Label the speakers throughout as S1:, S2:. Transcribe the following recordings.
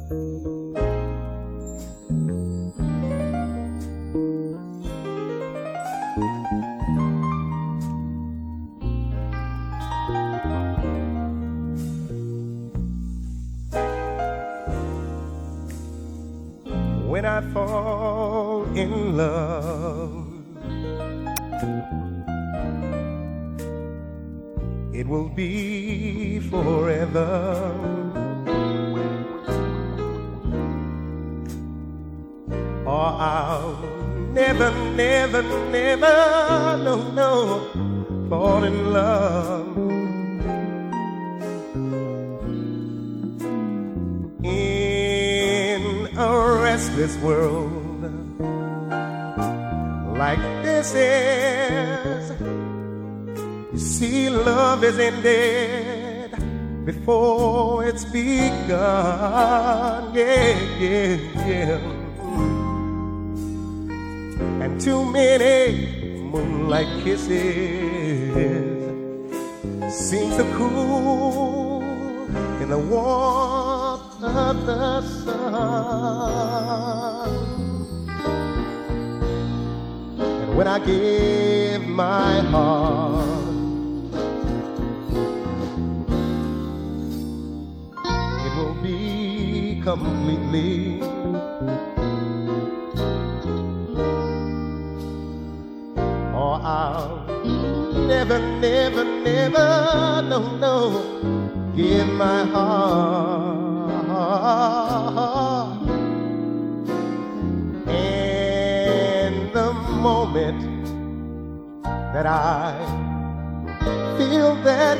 S1: When I fall in love, it will be forever. Or I'll never, never, never, no, fall in love. In a restless world like this is, you see, love is ended before it's begun. Yeah. And too many moonlight kisses seem to cool in the warmth of the sun. And when I give my heart, it will be completely. Or I'll never, never, never, no, give my heart. And the moment that I feel that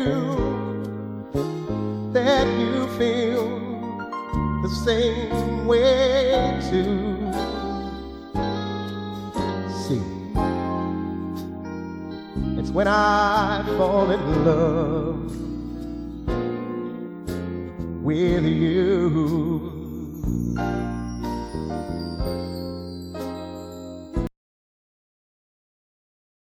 S1: you feel the same way too. See, it's when I fall in love with you.